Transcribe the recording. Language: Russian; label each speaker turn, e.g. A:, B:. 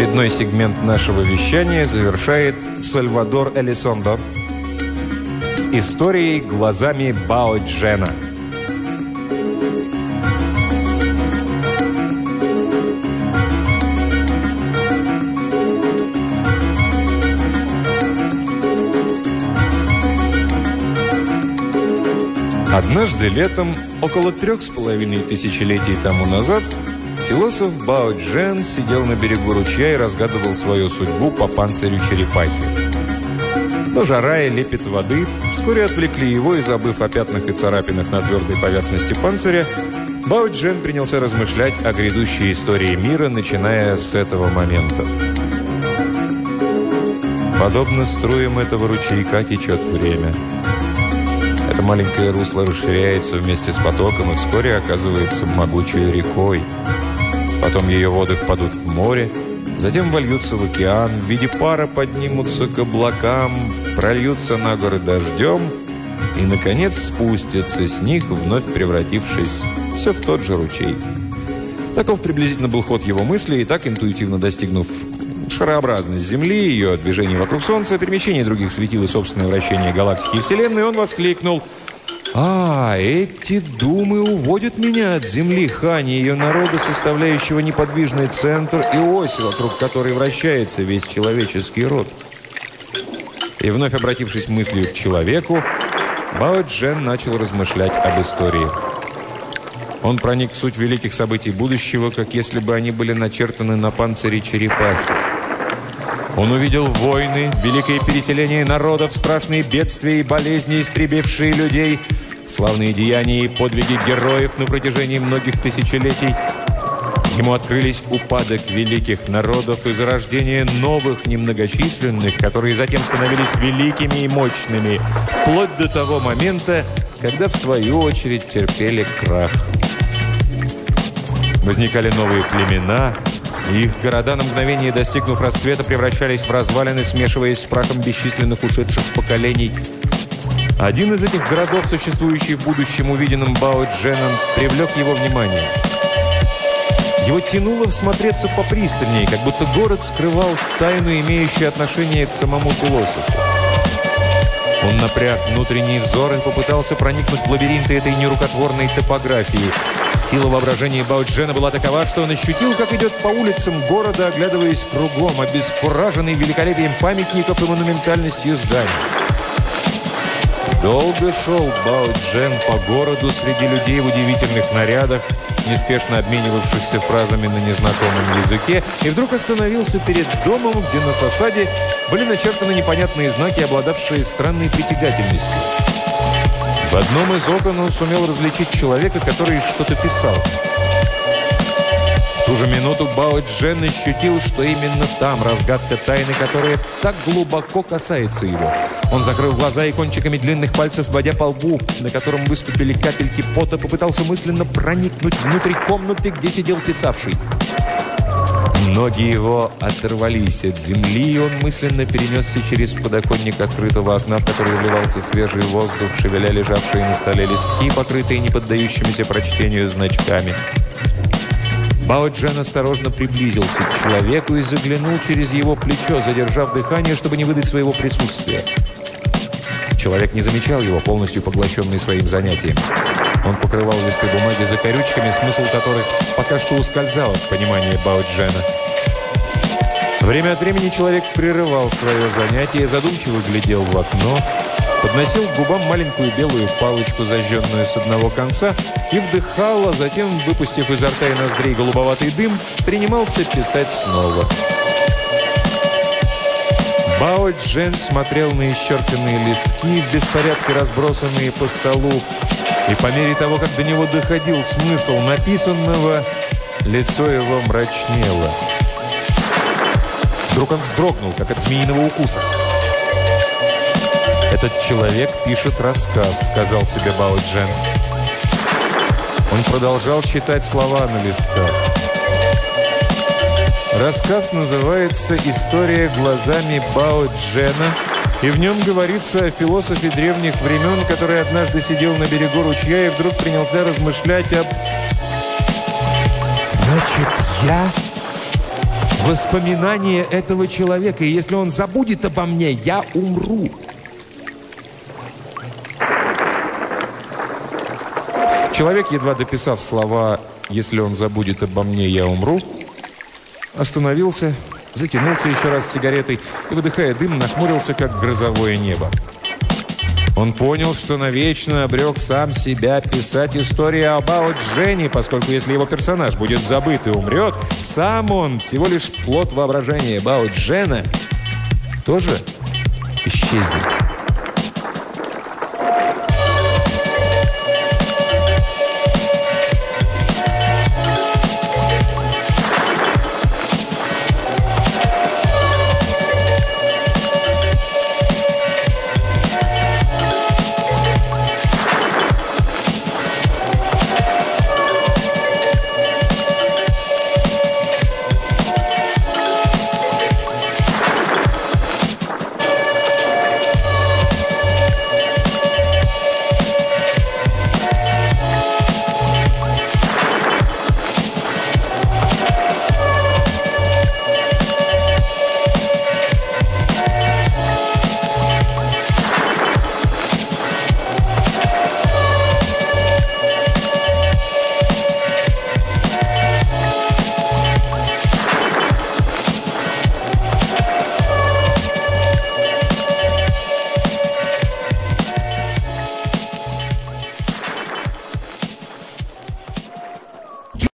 A: Очередной сегмент нашего вещания завершает Сальвадор Элисондо с историей глазами Бао Джена. Однажды летом, около 3,5 тысячелетий тому назад, философ Бао Джен сидел на берегу ручья и разгадывал свою судьбу по панцирю черепахи. Но жара и лепет воды вскоре отвлекли его, и, забыв о пятнах и царапинах на твердой поверхности панциря, Бао Джен принялся размышлять о грядущей истории мира, начиная с этого момента. Подобно струям этого ручейка течет время. Это маленькое русло расширяется вместе с потоком и вскоре оказывается могучей рекой. Потом ее воды впадут в море, затем вольются в океан, в виде пара поднимутся к облакам, прольются на горы дождем и, наконец, спустятся с них, вновь превратившись все в тот же ручей. Таков приблизительно был ход его мысли, и так, интуитивно достигнув шарообразность Земли, ее движение вокруг Солнца, перемещение других светил и собственное вращение галактики и Вселенной, он воскликнул: эти думы уводят меня от Земли, Хани, ее народа, составляющего неподвижный центр и ось, вокруг которой вращается весь человеческий род». И вновь обратившись мыслью к человеку, Бао Джен начал размышлять об истории. Он проник в суть великих событий будущего, как если бы они были начертаны на панцире черепахи. Он увидел войны, великое переселение народов, страшные бедствия и болезни, истребившие людей, славные деяния и подвиги героев на протяжении многих тысячелетий. Ему открылись упадок великих народов и зарождение новых, немногочисленных, которые затем становились великими и мощными, вплоть до того момента, когда в свою очередь терпели крах. Возникали новые племена, и их города, на мгновение достигнув расцвета, превращались в развалины, смешиваясь с прахом бесчисленных ушедших поколений. Один из этих городов, существующий в будущем, увиденным Бао Дженом, привлек его внимание. Его тянуло всмотреться попристальнее, как будто город скрывал тайну, имеющую отношение к самому философу. Он напряг внутренний взор и попытался проникнуть в лабиринты этой нерукотворной топографии. Сила воображения Бао Джена была такова, что он ощутил, как идет по улицам города, оглядываясь кругом, обескураженный великолепием памятников и монументальностью зданий. Долго шел Бао Джен по городу среди людей в удивительных нарядах, неспешно обменивавшихся фразами на незнакомом языке, и вдруг остановился перед домом, где на фасаде были начертаны непонятные знаки, обладавшие странной притягательностью. В одном из окон он сумел различить человека, который что-то писал. В ту же минуту Бао Джен ощутил, что именно там разгадка тайны, которая так глубоко касается его. Он закрыл глаза и кончиками длинных пальцев, водя по лбу, на котором выступили капельки пота, попытался мысленно проникнуть внутрь комнаты, где сидел писавший. Ноги его оторвались от земли, и он мысленно перенесся через подоконник открытого окна, в который вливался свежий воздух, шевеля лежавшие на столе листки, покрытые неподдающимися прочтению значками. Бао Джен осторожно приблизился к человеку и заглянул через его плечо, задержав дыхание, чтобы не выдать своего присутствия. Человек не замечал его, полностью поглощенный своим занятием. Он покрывал листы бумаги закорючками, смысл которых пока что ускользал от понимания Бао Джена. Время от времени человек прерывал свое занятие, задумчиво глядел в окно, подносил к губам маленькую белую палочку, зажженную с одного конца, и вдыхал, а затем, выпустив изо рта и ноздрей голубоватый дым, принимался писать снова. Бао Джен смотрел на исчерканные листки, в беспорядке разбросанные по столу, и по мере того, как до него доходил смысл написанного, лицо его мрачнело. Вдруг он вздрогнул, как от змеиного укуса. «Этот человек пишет рассказ», — сказал себе Бао Джен. Он продолжал читать слова на листках. Рассказ называется «История глазами Бао Джена», и в нем говорится о философе древних времен, который однажды сидел на берегу ручья и вдруг принялся размышлять об... «Значит, я Воспоминание этого человека, и если он забудет обо мне, я умру. Человек, едва дописав слова «если он забудет обо мне, я умру», остановился, затянулся еще раз сигаретой и, выдыхая дым, нахмурился, как грозовое небо. Он понял, что навечно обрек сам себя писать историю About Женни, поскольку если его персонаж будет забыт и умрет, сам он, всего лишь плод воображения About Жена, тоже исчезнет.